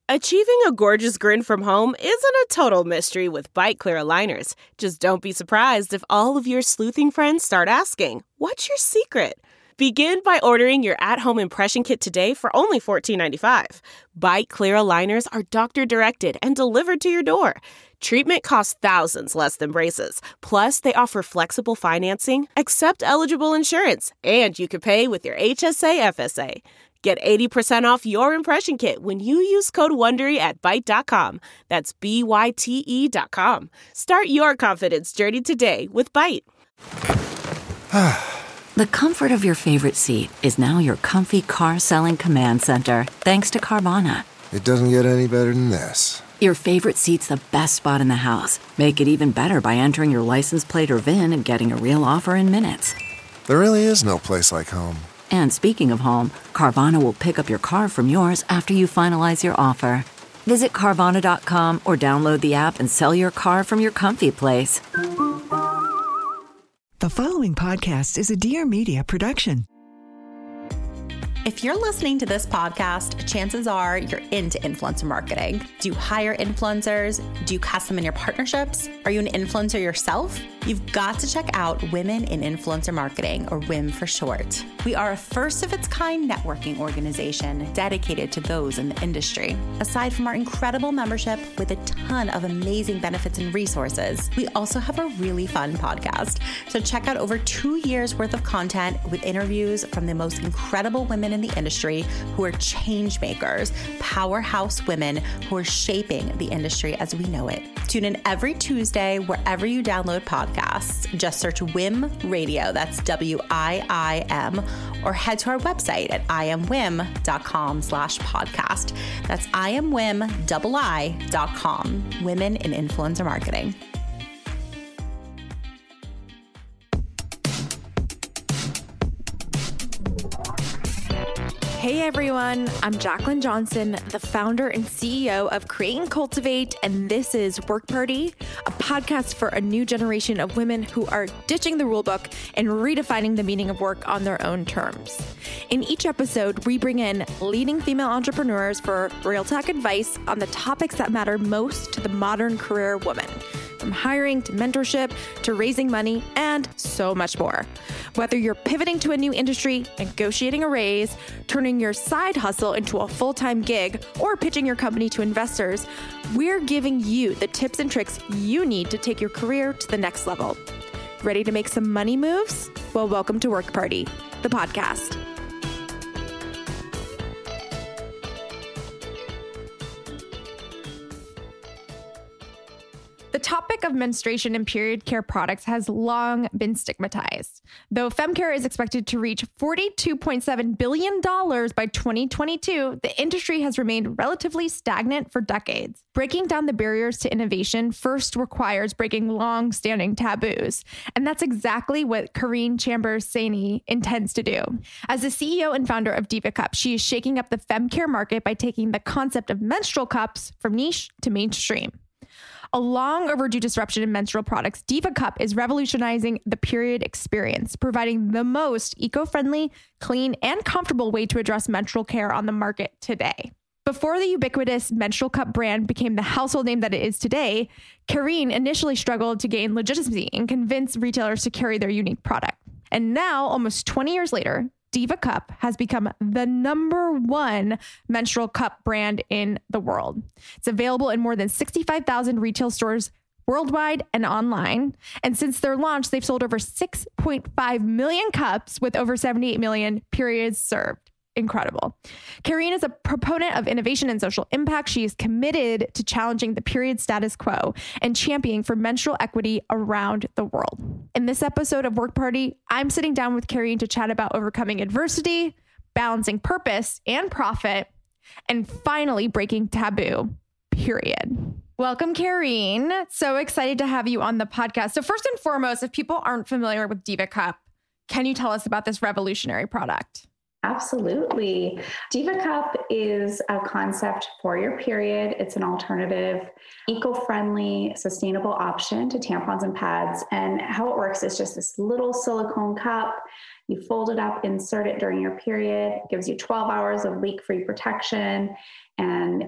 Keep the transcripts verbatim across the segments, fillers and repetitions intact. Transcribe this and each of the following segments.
Achieving a gorgeous grin from home isn't a total mystery with Byte Clear aligners. Just don't be surprised if all of your sleuthing friends start asking, "What's your secret?" Begin by ordering your at-home impression kit today for only fourteen ninety-five. Byte Clear aligners are doctor-directed and delivered to your door. Treatment costs thousands less than braces. Plus, they offer flexible financing, accept eligible insurance, and you can pay with your H S A F S A. Get eighty percent off your impression kit when you use code WONDERY at byte dot com. That's B Y T E dot com. Start your confidence journey today with Byte. The comfort of your favorite seat is now your comfy car selling command center, thanks to Carvana. It doesn't get any better than this. Your favorite seat's the best spot in the house. Make it even better by entering your license plate or V I N and getting a real offer in minutes. There really is no place like home. And speaking of home, Carvana will pick up your car from yours after you finalize your offer. Visit Carvana dot com or download the app and sell your car from your comfy place. The following podcast is a Dear Media production. If you're listening to this podcast, chances are you're into influencer marketing. Do you hire influencers? Do you cast them in your partnerships? Are you an influencer yourself? You've got to check out Women in Influencer Marketing, or W I M for short. We are a first-of-its-kind networking organization dedicated to those in the industry. Aside from our incredible membership with a ton of amazing benefits and resources, we also have a really fun podcast. So check out over two years worth of content with interviews from the most incredible women in the industry who are change makers, powerhouse women who are shaping the industry as we know it. Tune in every Tuesday wherever you download podcasts. Just search W I M Radio, that's W I I M, or head to our website at iamwim.com slash podcast. That's iamwim, dot com. Women in Influencer Marketing. Hey everyone, I'm Jacqueline Johnson, the founder and C E O of Create and Cultivate, and this is Work Party, a podcast for a new generation of women who are ditching the rulebook and redefining the meaning of work on their own terms. In each episode, we bring in leading female entrepreneurs for real talk advice on the topics that matter most to the modern career woman, from hiring to mentorship to raising money and so much more. Whether you're pivoting to a new industry, negotiating a raise, turning your side hustle into a full-time gig, or pitching your company to investors, we're giving you the tips and tricks you need to take your career to the next level. Ready to make some money moves? Well, welcome to Work Party, the podcast. The topic of menstruation and period care products has long been stigmatized. Though femcare is expected to reach forty-two point seven billion dollars by twenty twenty-two, the industry has remained relatively stagnant for decades. Breaking down the barriers to innovation first requires breaking long-standing taboos, and that's exactly what Karine Chambers-Saini intends to do. As the C E O and founder of Diva Cup, she is shaking up the femcare market by taking the concept of menstrual cups from niche to mainstream. A long overdue disruption in menstrual products, Diva Cup is revolutionizing the period experience, providing the most eco-friendly, clean, and comfortable way to address menstrual care on the market today. Before the ubiquitous menstrual cup brand became the household name that it is today, Karine initially struggled to gain legitimacy and convince retailers to carry their unique product. And now, almost twenty years later, Diva Cup has become the number one menstrual cup brand in the world. It's available in more than sixty-five thousand retail stores worldwide and online. And since their launch, they've sold over six point five million cups with over seventy-eight million periods served. Incredible. Karine is a proponent of innovation and social impact. She is committed to challenging the period status quo and championing for menstrual equity around the world. In this episode of Work Party, I'm sitting down with Karine to chat about overcoming adversity, balancing purpose and profit, and finally breaking taboo, period. Welcome, Karine. So excited to have you on the podcast. So first and foremost, if people aren't familiar with Diva Cup, can you tell us about this revolutionary product? Absolutely. Diva Cup is a concept for your period. It's an alternative, eco-friendly, sustainable option to tampons and pads. And how it works is just this little silicone cup. You fold it up, insert it during your period. It gives you twelve hours of leak-free protection. And, and you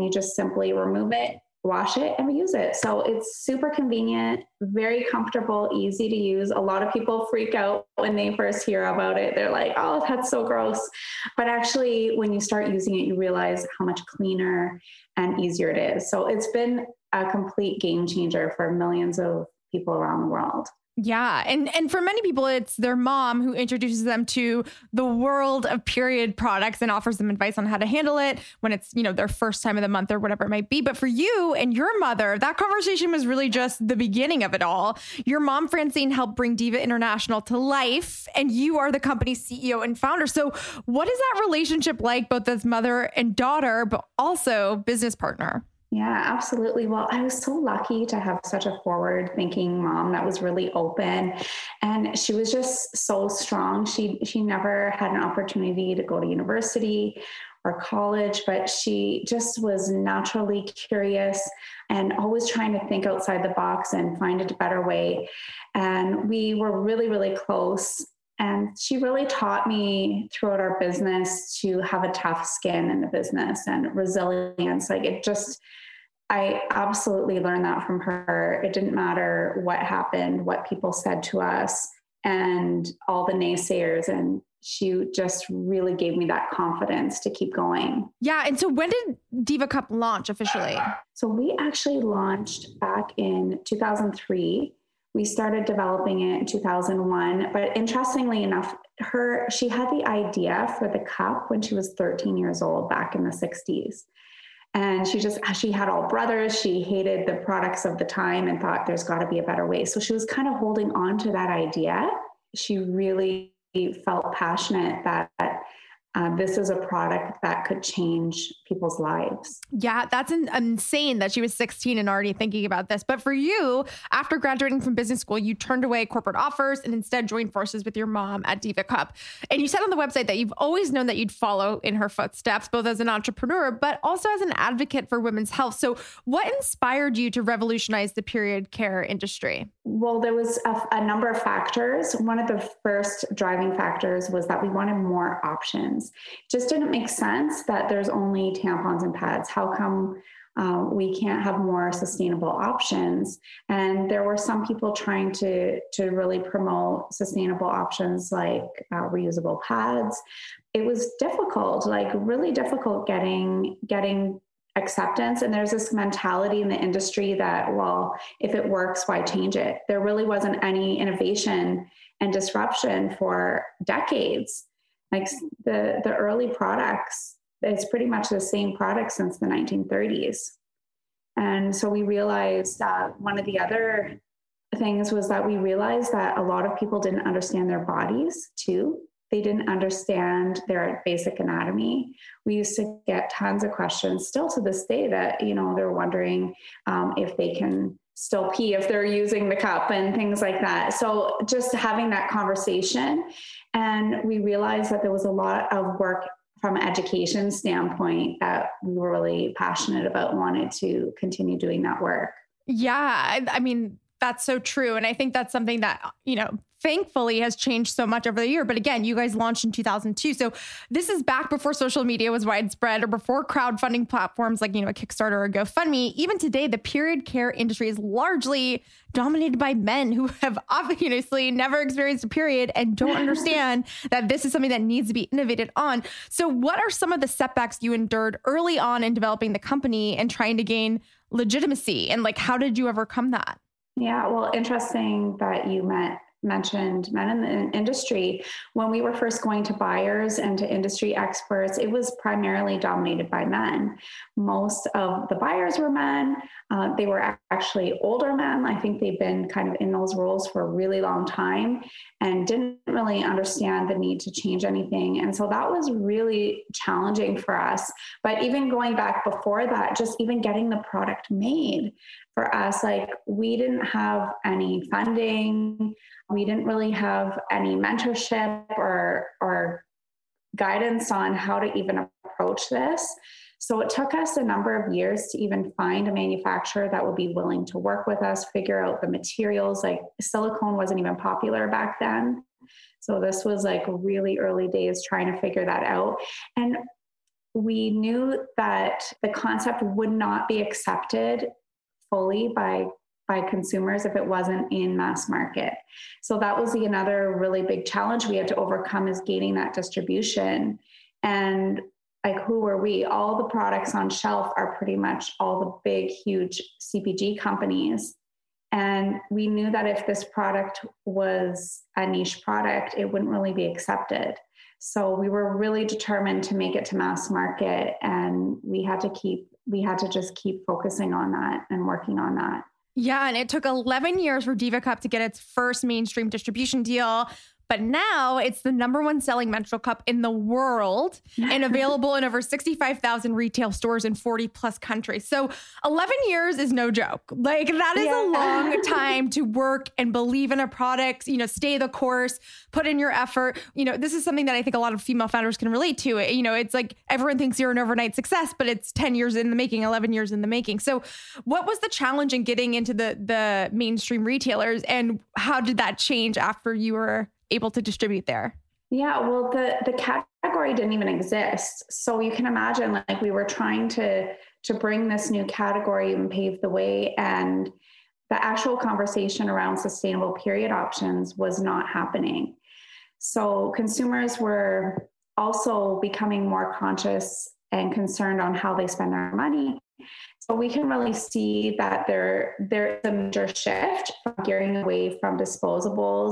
you just simply remove it, wash it, and reuse it. So it's super convenient, very comfortable, easy to use. A lot of people freak out when they first hear about it. They're like, oh, that's so gross. But actually, when you start using it, you realize how much cleaner and easier it is. So it's been a complete game changer for millions of people around the world. Yeah. And and for many people, it's their mom who introduces them to the world of period products and offers them advice on how to handle it when it's, you know, their first time of the month or whatever it might be. But for you and your mother, that conversation was really just the beginning of it all. Your mom, Francine, helped bring Diva International to life, and you are the company's C E O and founder. So what is that relationship like, both as mother and daughter, but also business partner? Yeah, absolutely. Well, I was so lucky to have such a forward thinking mom that was really open, and she was just so strong. She, she never had an opportunity to go to university or college, but she just was naturally curious and always trying to think outside the box and find a better way. And we were really, really close. And she really taught me throughout our business to have a tough skin in the business and resilience. Like it just, I absolutely learned that from her. It didn't matter what happened, what people said to us, and all the naysayers. And she just really gave me that confidence to keep going. Yeah. And so when did Diva Cup launch officially? So we actually launched back in two thousand three. We started developing it in two thousand one, but interestingly enough, her, she had the idea for the cup when she was thirteen years old back in the sixties. And she just, she had all brothers. She hated the products of the time and thought there's got to be a better way. So she was kind of holding on to that idea. She really felt passionate that Uh, this is a product that could change people's lives. Yeah, that's an, insane that she was sixteen and already thinking about this. But for you, after graduating from business school, you turned away corporate offers and instead joined forces with your mom at Diva Cup. And you said on the website that you've always known that you'd follow in her footsteps, both as an entrepreneur, but also as an advocate for women's health. So what inspired you to revolutionize the period care industry? Well, there was a, a number of factors. One of the first driving factors was that we wanted more options. It just didn't make sense that there's only tampons and pads. How come um, we can't have more sustainable options? And there were some people trying to, to really promote sustainable options like uh, reusable pads. It was difficult, like really difficult getting, getting acceptance. And there's this mentality in the industry that, well, if it works, why change it? There really wasn't any innovation and disruption for decades. Like the, the early products, it's pretty much the same product since the nineteen thirties. And so we realized that one of the other things was that we realized that a lot of people didn't understand their bodies too. They didn't understand their basic anatomy. We used to get tons of questions still to this day that, you know, they're wondering um, if they can still pee if they're using the cup and things like that. So just having that conversation, and we realized that there was a lot of work from an education standpoint that we were really passionate about, wanted to continue doing that work. Yeah. I, I mean, that's so true. And I think that's something that, you know, thankfully has changed so much over the year. But again, you guys launched in two thousand two. So this is back before social media was widespread or before crowdfunding platforms like, you know, a Kickstarter or GoFundMe. Even today, the period care industry is largely dominated by men who have obviously never experienced a period and don't understand that this is something that needs to be innovated on. So what are some of the setbacks you endured early on in developing the company and trying to gain legitimacy? And like, how did you overcome that? Yeah, well, interesting that you met mentioned men in the industry. When we were first going to buyers and to industry experts, it was primarily dominated by men. Most of the buyers were men. Uh, they were actually older men. I think they've been kind of in those roles for a really long time and didn't really understand the need to change anything. And so that was really challenging for us. But even going back before that, just even getting the product made for us, like we didn't have any funding. We didn't really have any mentorship or, or guidance on how to even approach this. So it took us a number of years to even find a manufacturer that would be willing to work with us, figure out the materials. Like silicone wasn't even popular back then. So this was like really early days trying to figure that out. And we knew that the concept would not be accepted fully by by consumers if it wasn't in mass market. So that was the another really big challenge we had to overcome, is gaining that distribution. And like, who are we? All the products on shelf are pretty much all the big, huge C P G companies. And we knew that if this product was a niche product, it wouldn't really be accepted. So we were really determined to make it to mass market, and we had to keep, we had to just keep focusing on that and working on that. Yeah, and it took eleven years for Diva Cup to get its first mainstream distribution deal. But now it's the number one selling menstrual cup in the world and available in over sixty-five thousand retail stores in forty plus countries. So eleven years is no joke. Like, that is yeah. a long time to work and believe in a product, you know, stay the course, put in your effort. You know, this is something that I think a lot of female founders can relate to. You know, it's like everyone thinks you're an overnight success, but it's ten years in the making, eleven years in the making. So what was the challenge in getting into the, the mainstream retailers, and how did that change after you were able to distribute there? Yeah, well, the the category didn't even exist. So you can imagine, like, we were trying to to bring this new category and pave the way, and the actual conversation around sustainable period options was not happening. So consumers were also becoming more conscious and concerned on how they spend their money. So we can really see that there there's a major shift from gearing away from disposables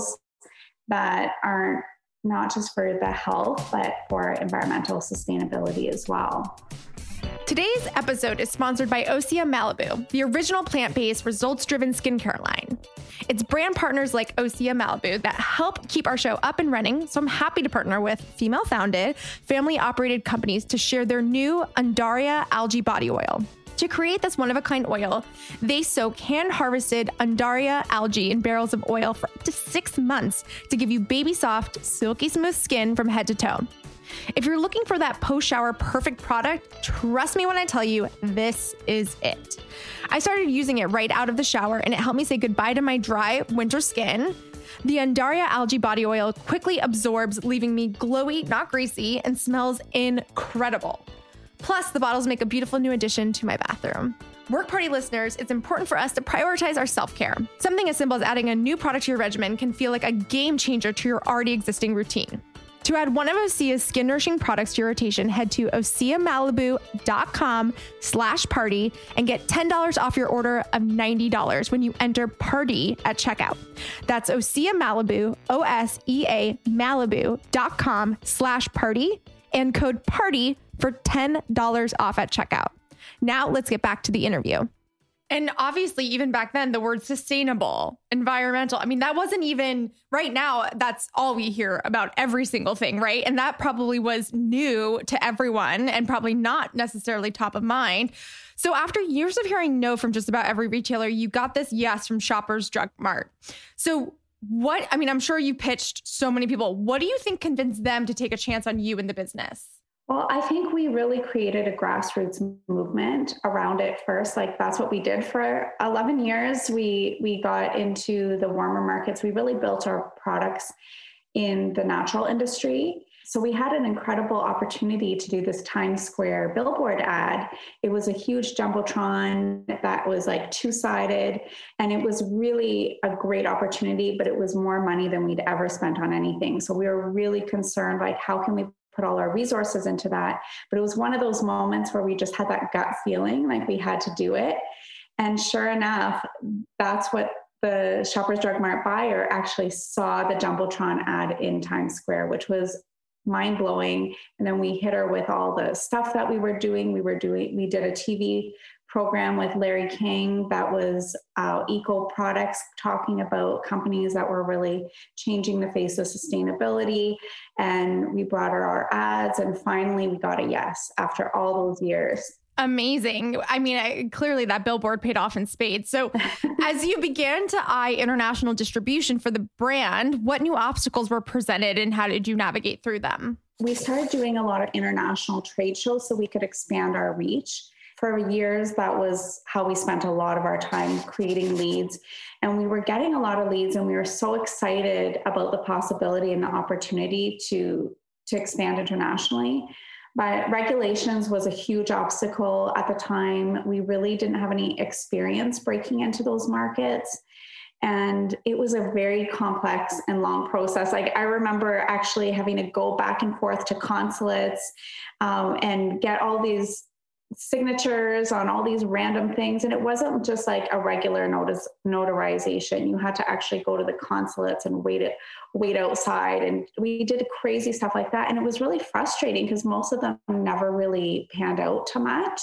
that aren't not just for the health, but for environmental sustainability as well. Today's episode is sponsored by Osea Malibu, the original plant-based, results-driven skincare line. It's brand partners like Osea Malibu that help keep our show up and running, so I'm happy to partner with female-founded, family-operated companies to share their new Undaria algae body oil. To create this one-of-a-kind oil, they soak hand-harvested Undaria algae in barrels of oil for up to six months to give you baby-soft, silky smooth skin from head to toe. If you're looking for that post-shower perfect product, trust me when I tell you, this is it. I started using it right out of the shower, and it helped me say goodbye to my dry winter skin. The Undaria algae body oil quickly absorbs, leaving me glowy, not greasy, and smells incredible. Plus, the bottles make a beautiful new addition to my bathroom. Work Party listeners, it's important for us to prioritize our self-care. Something as simple as adding a new product to your regimen can feel like a game changer to your already existing routine. To add one of Osea's skin nourishing products to your rotation, head to oseamalibu.com slash party and get ten dollars off your order of ninety dollars when you enter party at checkout. That's Osea Malibu, O S E A Malibu.com slash party and code party for ten dollars off at checkout. Now let's get back to the interview. And obviously, even back then, the word sustainable, environmental, I mean, that wasn't even, right now, that's all we hear about every single thing, right? And that probably was new to everyone and probably not necessarily top of mind. So after years of hearing no from just about every retailer, you got this yes from Shoppers Drug Mart. So what, I mean, I'm sure you pitched so many people. What do you think convinced them to take a chance on you in the business? Well, I think we really created a grassroots movement around it first. Like, that's what we did for eleven years. We we got into the warmer markets. We really built our products in the natural industry. So we had an incredible opportunity to do this Times Square billboard ad. It was a huge jumbotron that was like two-sided, and it was really a great opportunity, but it was more money than we'd ever spent on anything. So we were really concerned, like, how can we put all our resources into that? But it was one of those moments where we just had that gut feeling like we had to do it. And sure enough, that's what the Shoppers Drug Mart buyer actually saw, the jumbotron ad in Times Square, which was mind-blowing. And then we hit her with all the stuff that we were doing. We were doing, we did a T V program with Larry King that was uh, eco products, talking about companies that were really changing the face of sustainability. And we brought her our ads, and finally we got a yes after all those years. Amazing. I mean, I, clearly that billboard paid off in spades. So as you began to eye international distribution for the brand, what new obstacles were presented and how did you navigate through them? We started doing a lot of international trade shows so we could expand our reach. For years, that was how we spent a lot of our time creating leads. And we were getting a lot of leads, and we were so excited about the possibility and the opportunity to, to expand internationally. But regulations was a huge obstacle at the time. We really didn't have any experience breaking into those markets. And it was a very complex and long process. Like I remember actually having to go back and forth to consulates um, and get all these signatures on all these random things. And it wasn't just like a regular notice notarization. You had to actually go to the consulates and wait it, wait outside. And we did crazy stuff like that. And it was really frustrating because most of them never really panned out to much.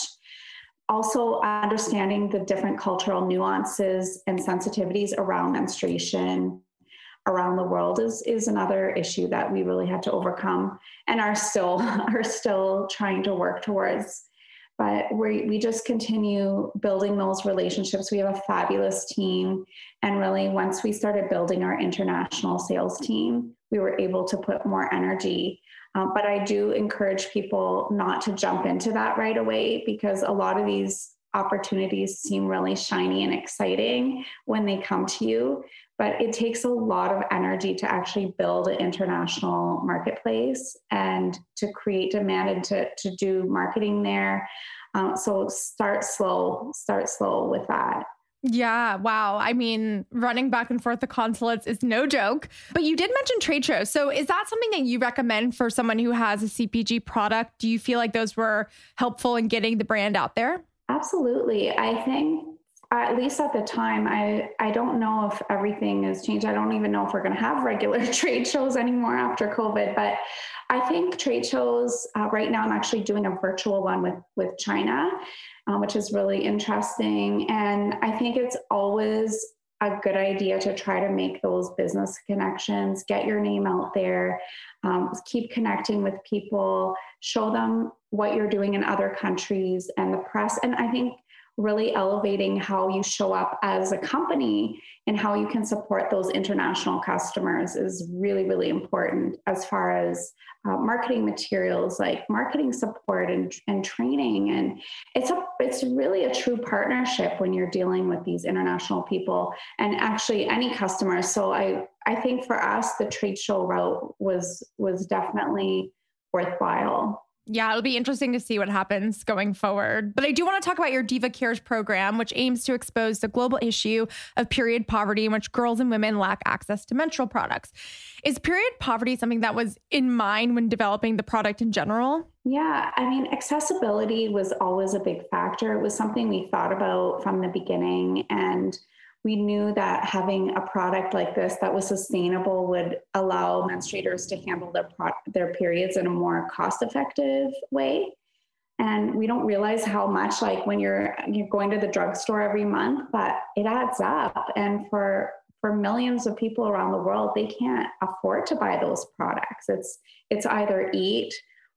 Also understanding the different cultural nuances and sensitivities around menstruation around the world is, is another issue that we really had to overcome and are still, are still trying to work towards. But we we just continue building those relationships. We have a fabulous team. And really, once we started building our international sales team, we were able to put more energy. Um, but I do encourage people not to jump into that right away because a lot of these opportunities seem really shiny and exciting when they come to you. But it takes a lot of energy to actually build an international marketplace and to create demand and to, to do marketing there. Um, so start slow, start slow with that. Yeah. Wow. I mean, running back and forth to consulates is no joke, but you did mention trade shows. So is that something that you recommend for someone who has a C P G product? Do you feel like those were helpful in getting the brand out there? Absolutely. I think at least at the time, I, I don't know if everything has changed. I don't even know if we're going to have regular trade shows anymore after COVID, but I think trade shows uh, right now, I'm actually doing a virtual one with, with China, um, which is really interesting. And I think it's always a good idea to try to make those business connections, get your name out there, um, keep connecting with people, show them what you're doing in other countries and the press. And I think really elevating how you show up as a company and how you can support those international customers is really, really important as far as uh, marketing materials, like marketing support and, and training. And it's a, it's really a true partnership when you're dealing with these international people and actually any customers. So I, I think for us, the trade show route was, was definitely worthwhile. Yeah, it'll be interesting to see what happens going forward. But I do want to talk about your Diva Cares program, which aims to expose the global issue of period poverty in which girls and women lack access to menstrual products. Is period poverty something that was in mind when developing the product in general? Yeah, I mean, accessibility was always a big factor. It was something we thought about from the beginning. And we knew that having a product like this that was sustainable would allow menstruators to handle their pro- their periods in a more cost-effective way. And we don't realize how much, like when you're you're going to the drugstore every month, but it adds up. And for for millions of people around the world, they can't afford to buy those products. It's it's either eat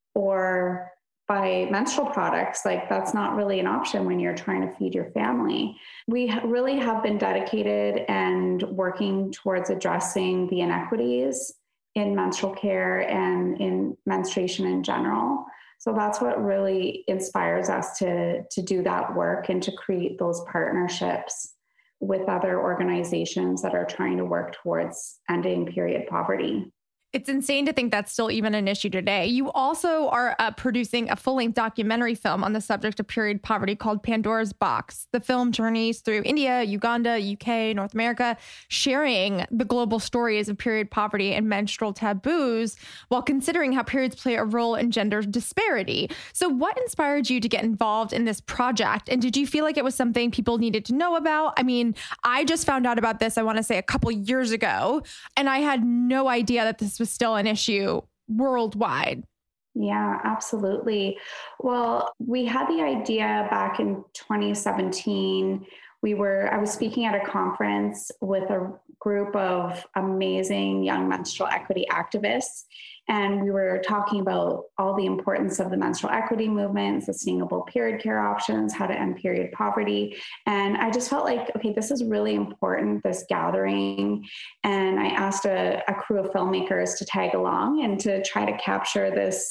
or buy menstrual products. Like that's not really an option when you're trying to feed your family. We really have been dedicated and working towards addressing the inequities in menstrual care and in menstruation in general. So that's what really inspires us to, to do that work and to create those partnerships with other organizations that are trying to work towards ending period poverty. It's insane to think that's still even an issue today. You also are uh, producing a full-length documentary film on the subject of period poverty called Pandora's Box. The film journeys through India, Uganda, U K, North America, sharing the global stories of period poverty and menstrual taboos while considering how periods play a role in gender disparity. So what inspired you to get involved in this project? And did you feel like it was something people needed to know about? I mean, I just found out about this, I want to say a couple years ago, and I had no idea that this was still an issue worldwide. Yeah, absolutely. Well, we had the idea back in twenty seventeen. We were, I was speaking at a conference with a group of amazing young menstrual equity activists. And we were talking about all the importance of the menstrual equity movement, sustainable period care options, how to end period poverty. And I just felt like, okay, this is really important, this gathering. And I asked a, a crew of filmmakers to tag along and to try to capture this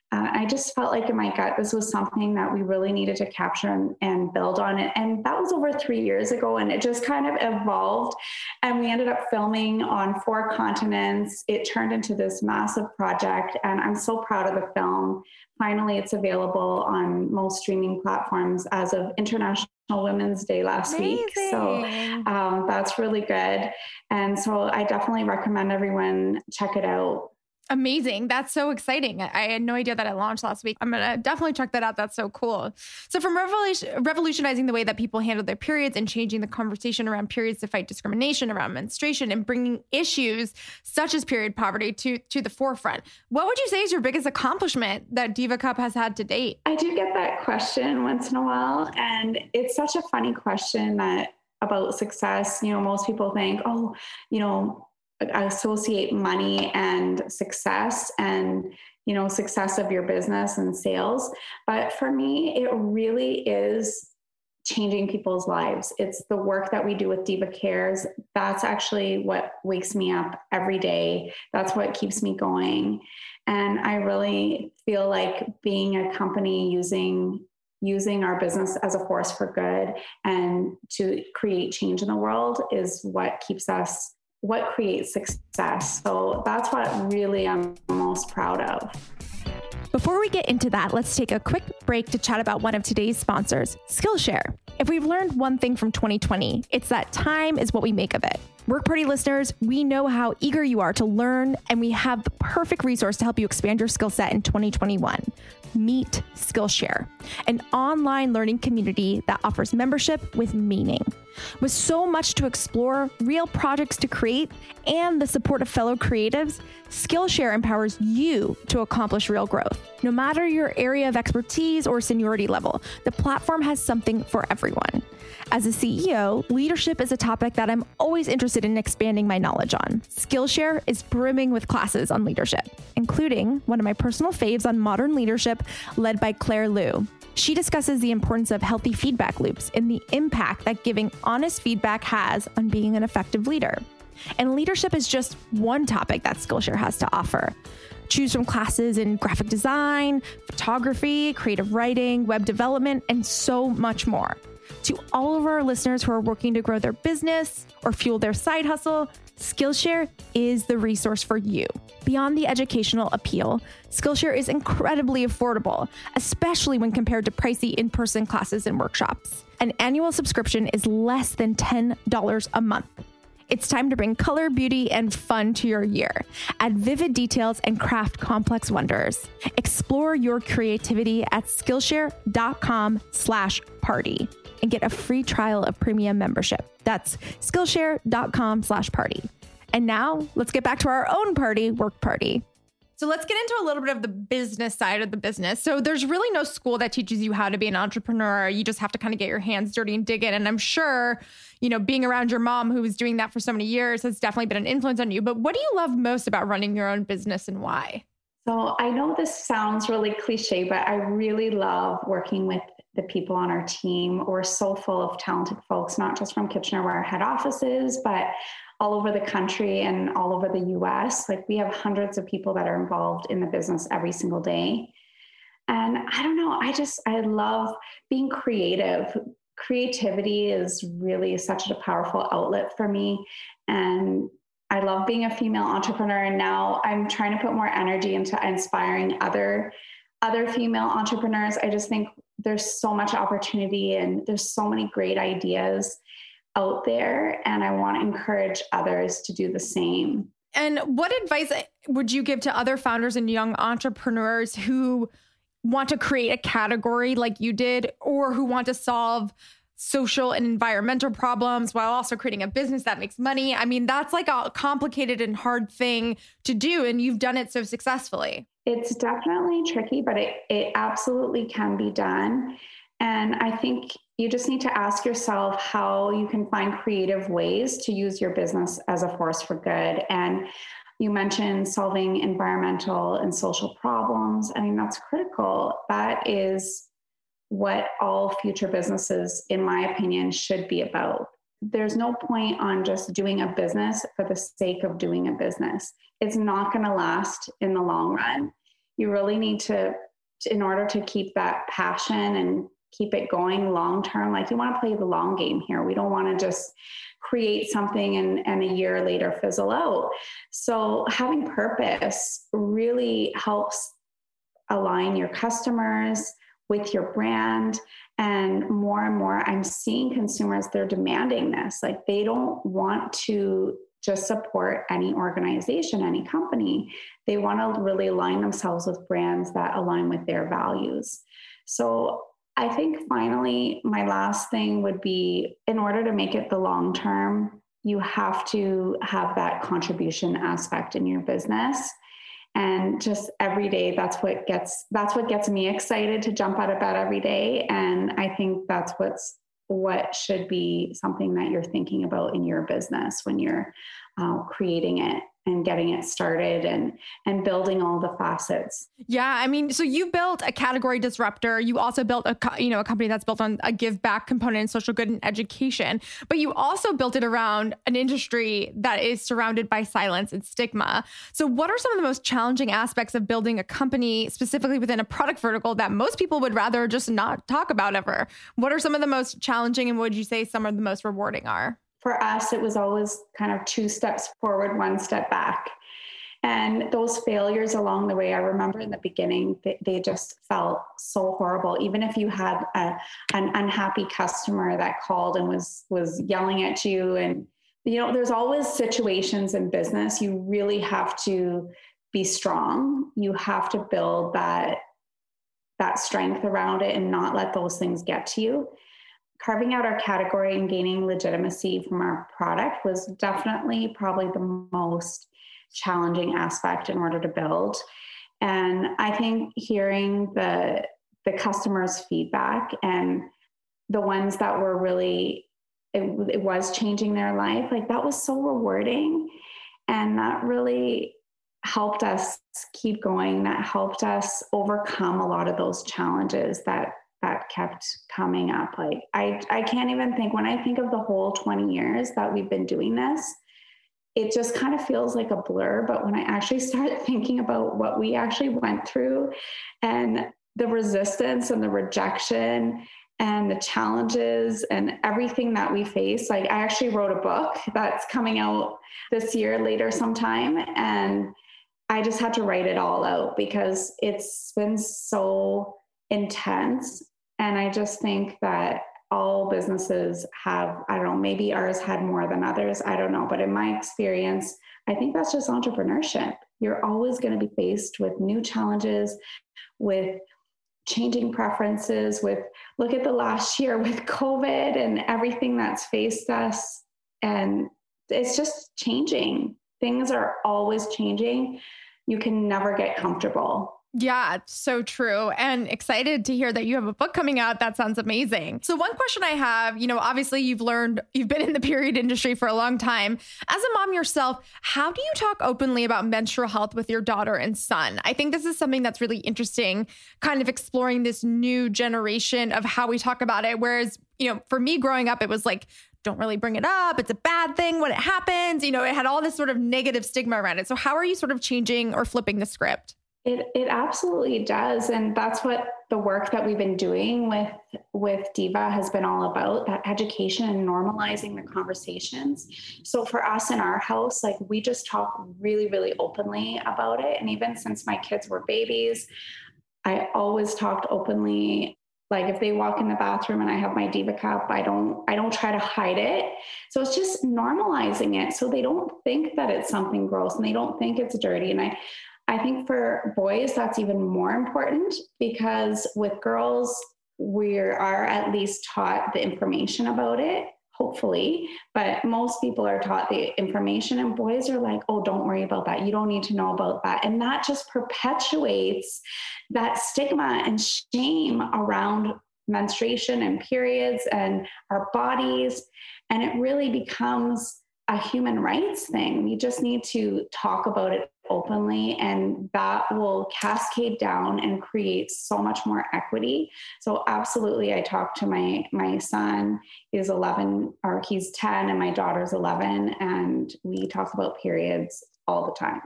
uh, I just felt like in my gut, this was something that we really needed to capture and, and build on it. And that was over three years ago. And it just kind of evolved. And we ended up filming on four continents. It turned into this massive project. And I'm so proud of the film. Finally, it's available on most streaming platforms as of International Women's Day last Amazing. week. So um, that's really good. And so I definitely recommend everyone check it out. Amazing. That's so exciting. I had no idea that it launched last week. I'm going to definitely check that out. That's so cool. So from revolution, revolutionizing the way that people handle their periods and changing the conversation around periods to fight discrimination around menstruation and bringing issues such as period poverty to, to the forefront, what would you say is your biggest accomplishment that Diva Cup has had to date? I do get that question once in a while. And it's such a funny question that about success. You know, most people think, oh, you know, associate money and success and, you know, success of your business and sales. But for me, it really is changing people's lives. It's the work that we do with Diva Cares. That's actually what wakes me up every day. That's what keeps me going. And I really feel like being a company using using our business as a force for good and to create change in the world is what keeps us what creates success. So that's what really I'm most proud of. Before we get into that, let's take a quick break to chat about one of today's sponsors, Skillshare. If we've learned one thing from twenty twenty, it's that time is what we make of it. Work Party listeners, we know how eager you are to learn, and we have the perfect resource to help you expand your skill set in twenty twenty-one. Meet Skillshare, an online learning community that offers membership with meaning. With so much to explore, real projects to create, and the support of fellow creatives, Skillshare empowers you to accomplish real growth. No matter your area of expertise or seniority level, the platform has something for everyone. As a C E O, leadership is a topic that I'm always interested in expanding my knowledge on. Skillshare is brimming with classes on leadership, including one of my personal faves on modern leadership led by Claire Liu. She discusses the importance of healthy feedback loops and the impact that giving honest feedback has on being an effective leader. And leadership is just one topic that Skillshare has to offer. Choose from classes in graphic design, photography, creative writing, web development, and so much more. To all of our listeners who are working to grow their business or fuel their side hustle, Skillshare is the resource for you. Beyond the educational appeal, Skillshare is incredibly affordable, especially when compared to pricey in-person classes and workshops. An annual subscription is less than ten dollars a month. It's time to bring color, beauty, and fun to your year. Add vivid details and craft complex wonders. Explore your creativity at Skillshare.com slash party and get a free trial of premium membership. That's Skillshare.com slash party. And now let's get back to our own party, Work Party. So let's get into a little bit of the business side of the business. So there's really no school that teaches you how to be an entrepreneur. You just have to kind of get your hands dirty and dig in. And I'm sure, you know, being around your mom who was doing that for so many years has definitely been an influence on you. But what do you love most about running your own business and why? So I know this sounds really cliche, but I really love working with the people on our team. We're so full of talented folks, not just from Kitchener where our head office is, but all over the country and all over the U S. Like we have hundreds of people that are involved in the business every single day. And I don't know, I just, I love being creative. Creativity is really such a powerful outlet for me. And I love being a female entrepreneur. And now I'm trying to put more energy into inspiring other, other female entrepreneurs. I just think there's so much opportunity and there's so many great ideas out there, and I want to encourage others to do the same. And what advice would you give to other founders and young entrepreneurs who want to create a category like you did, or who want to solve social and environmental problems while also creating a business that makes money? I mean, that's like a complicated and hard thing to do, and you've done it so successfully. It's definitely tricky, but it, it absolutely can be done. And I think you just need to ask yourself how you can find creative ways to use your business as a force for good. And you mentioned solving environmental and social problems. I mean, that's critical. That is what all future businesses, in my opinion, should be about. There's no point on just doing a business for the sake of doing a business. It's not going to last in the long run. you really need to, in order to keep that passion and keep it going long-term, like you want to play the long game here. We don't want to just create something and, and a year later fizzle out. So having purpose really helps align your customers with your brand. And more and more, I'm seeing consumers, they're demanding this. Like they don't want to just support any organization, any company. They want to really align themselves with brands that align with their values. So I think finally, my last thing would be, in order to make it the long term, you have to have that contribution aspect in your business. And just every day, that's what gets, that's what gets me excited to jump out of bed every day. And I think that's what's, what should be something that you're thinking about in your business when you're uh, creating it and getting it started and, and building all the facets. Yeah. I mean, so you built a category disruptor. You also built a, co- you know, a company that's built on a give back component in social good and education, but you also built it around an industry that is surrounded by silence and stigma. So what are some of the most challenging aspects of building a company specifically within a product vertical that most people would rather just not talk about ever? What are some of the most challenging and what would you say some of the most rewarding are? For us, it was always kind of two steps forward, one step back. And those failures along the way, I remember in the beginning, they, they just felt so horrible. Even if you had a, an unhappy customer that called and was, was yelling at you. And, you know, there's always situations in business. You really have to be strong. You have to build that, that strength around it and not let those things get to you. Carving out our category and gaining legitimacy from our product was definitely probably the most challenging aspect in order to build. And I think hearing the, the customers' feedback and the ones that were really, it, it was changing their life, like that was so rewarding. And that really helped us keep going. That helped us overcome a lot of those challenges that that kept coming up. Like I, I can't even think, when I think of the whole twenty years that we've been doing this, it just kind of feels like a blur. But when I actually start thinking about what we actually went through and the resistance and the rejection and the challenges and everything that we face, like I actually wrote a book that's coming out this year later sometime. And I just had to write it all out because it's been so intense. And I just think that all businesses have, I don't know, maybe ours had more than others. I don't know. But in my experience, I think that's just entrepreneurship. You're always going to be faced with new challenges, with changing preferences, with, look at the last year with COVID and everything that's faced us. And it's just changing. Things are always changing. You can never get comfortable. Yeah, it's so true. And excited to hear that you have a book coming out. That sounds amazing. So one question I have, you know, obviously you've learned, you've been in the period industry for a long time. As a mom yourself, how do you talk openly about menstrual health with your daughter and son? I think this is something that's really interesting, kind of exploring this new generation of how we talk about it. Whereas, you know, for me growing up, it was like, don't really bring it up. It's a bad thing when it happens. You know, it had all this sort of negative stigma around it. So how are you sort of changing or flipping the script? It it absolutely does. And that's what the work that we've been doing with, with Diva has been all about, that education and normalizing the conversations. So for us in our house, like we just talk really, really openly about it. And even since my kids were babies, I always talked openly. Like if they walk in the bathroom and I have my Diva cup, I don't, I don't try to hide it. So it's just normalizing it. So they don't think that it's something gross and they don't think it's dirty. And I, I think for boys, that's even more important because with girls, we are at least taught the information about it, hopefully, but most people are taught the information and boys are like, oh, don't worry about that. You don't need to know about that. And that just perpetuates that stigma and shame around menstruation and periods and our bodies. And it really becomes a human rights thing. We just need to talk about it openly, and that will cascade down and create so much more equity. So absolutely, I talk to my my son is eleven, or he's ten, and my daughter's eleven, and we talk about periods all the time.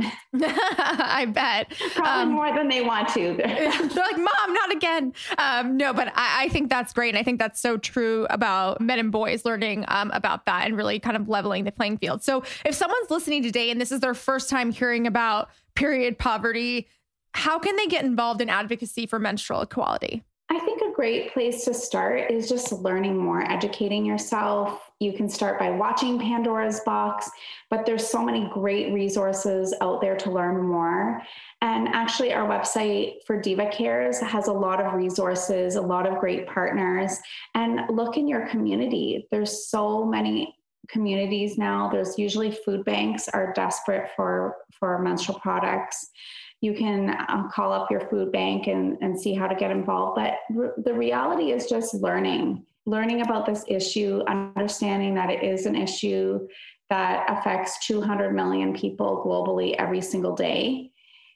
I bet. Probably Um, more than they want to. They're like, Mom, not again. Um, no, but I, I think that's great. And I think that's so true about men and boys learning um, about that and really kind of leveling the playing field. So if someone's listening today and this is their first time hearing about period poverty, how can they get involved in advocacy for menstrual equality? I think a great place to start is just learning more, educating yourself. You can start by watching Pandora's Box, but there's so many great resources out there to learn more. And actually our website for Diva Cares has a lot of resources, a lot of great partners, and look in your community. There's so many communities now. There's usually food banks are desperate for, for menstrual products. You can um, call up your food bank and, and see how to get involved. But r- the reality is just learning, learning about this issue, understanding that it is an issue that affects two hundred million people globally every single day.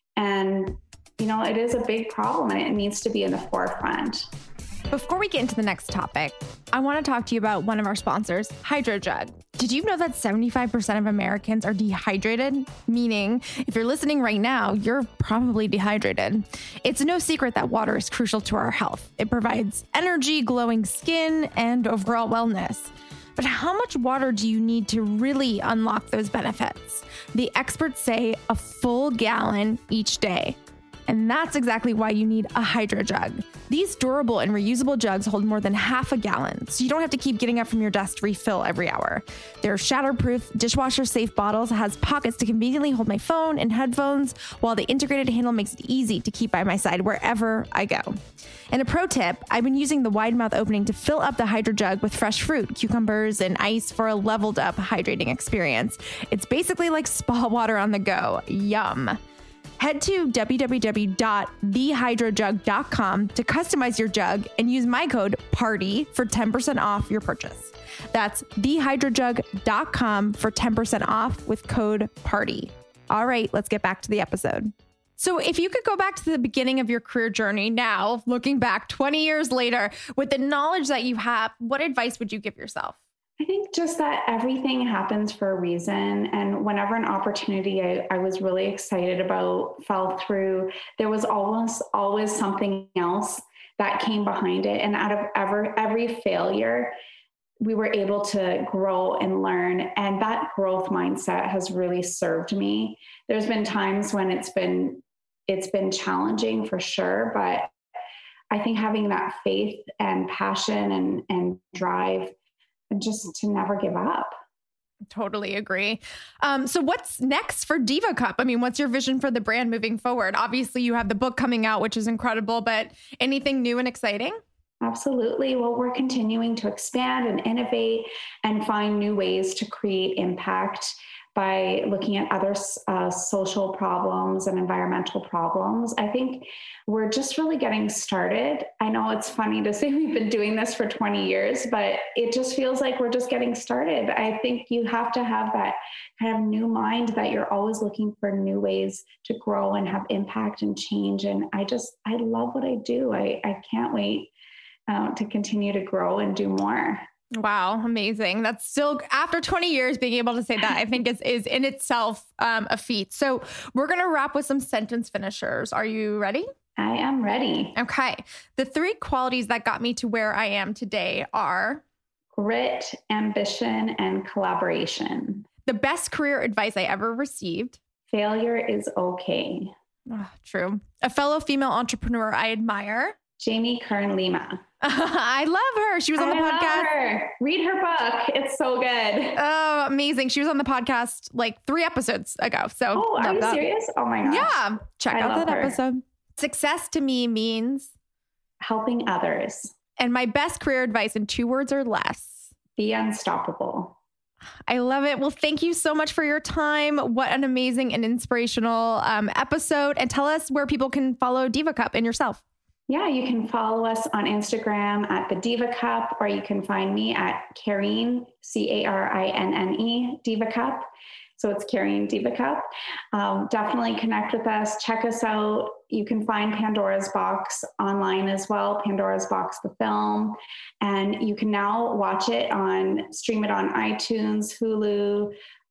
And, you know, it is a big problem and it needs to be in the forefront. Before we get into the next topic, I want to talk to you about one of our sponsors, HydroJug. Did you know that seventy-five percent of Americans are dehydrated? Meaning, if you're listening right now, you're probably dehydrated. It's no secret that water is crucial to our health. It provides energy, glowing skin, and overall wellness. But how much water do you need to really unlock those benefits? The experts say a full gallon each day. And that's exactly why you need a HydroJug. These durable and reusable jugs hold more than half a gallon, so you don't have to keep getting up from your desk to refill every hour. They're shatterproof, dishwasher-safe bottles that has pockets to conveniently hold my phone and headphones, while the integrated handle makes it easy to keep by my side wherever I go. And a pro tip, I've been using the wide mouth opening to fill up the HydroJug with fresh fruit, cucumbers, and ice for a leveled up hydrating experience. It's basically like spa water on the go. Yum. Head to w w w dot the hydro jug dot com to customize your jug and use my code PARTY for ten percent off your purchase. That's the hydro jug dot com for ten percent off with code PARTY. All right, let's get back to the episode. So if you could go back to the beginning of your career journey now, looking back twenty years later, with the knowledge that you have, what advice would you give yourself? I think just that everything happens for a reason. And whenever an opportunity I, I was really excited about fell through, there was almost always something else that came behind it. And out of ever, every failure, we were able to grow and learn. And that growth mindset has really served me. There's been times when it's been, it's been challenging for sure, but I think having that faith and passion and, and drive, and just to never give up. Totally agree. Um, so what's next for Diva Cup? I mean, what's your vision for the brand moving forward? Obviously, you have the book coming out, which is incredible, but anything new and exciting? Absolutely. Well, we're continuing to expand and innovate and find new ways to create impact by looking at other uh, social problems and environmental problems. I think we're just really getting started. I know it's funny to say we've been doing this for twenty years, but it just feels like we're just getting started. I think you have to have that kind of new mind that you're always looking for new ways to grow and have impact and change. And I just, I love what I do. I, I can't wait uh, to continue to grow and do more. Wow. Amazing. That's still, after twenty years, being able to say that, I think is, is in itself um, a feat. So we're going to wrap with some sentence finishers. Are you ready? I am ready. Okay. The three qualities that got me to where I am today are grit, ambition, and collaboration. The best career advice I ever received. Failure is okay. Oh, true. A fellow female entrepreneur I admire. Jamie Kern Lima. I love her. She was on the I podcast. Love her. Read her book. It's so good. Oh, amazing. She was on the podcast like three episodes ago. So, oh, are you that. serious? Oh my gosh. Yeah. Check I out that her. episode. Success to me means helping others. And my best career advice in two words or less. Be unstoppable. I love it. Well, thank you so much for your time. What an amazing and inspirational um, episode. And tell us where people can follow Diva Cup and yourself. Yeah, you can follow us on Instagram at the Diva Cup, or you can find me at Carine, C A R I N N E, Diva Cup. So it's Carine Diva Cup. Um, definitely connect with us. Check us out. You can find Pandora's Box online as well, Pandora's Box, the film. And you can now watch it on, stream it on iTunes, Hulu,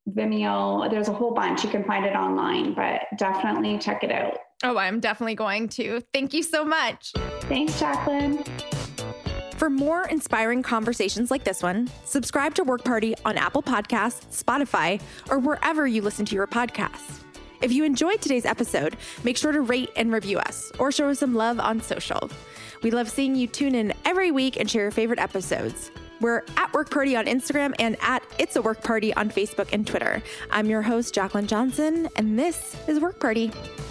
Vimeo. There's a whole bunch. You can find it online, but definitely check it out. Oh, I'm definitely going to. Thank you so much. Thanks, Jacqueline. For more inspiring conversations like this one, subscribe to Work Party on Apple Podcasts, Spotify, or wherever you listen to your podcasts. If you enjoyed today's episode, make sure to rate and review us or show us some love on social. We love seeing you tune in every week and share your favorite episodes. We're at Work Party on Instagram and at It's a Work Party on Facebook and Twitter. I'm your host, Jacqueline Johnson, and this is Work Party.